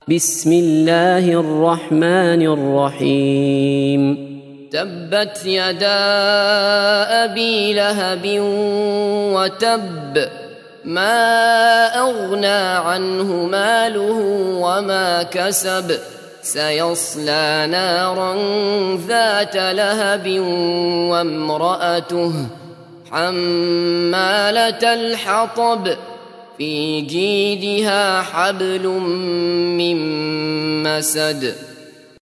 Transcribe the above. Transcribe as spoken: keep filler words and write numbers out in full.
بسم الله الرحمن الرحيم تبت يدا أبي لهب وتب ما أغنى عنه ماله وما كسب سيصلى نارا ذات لهب وامرأته حمالة الحطب في جيدها حبل من مسد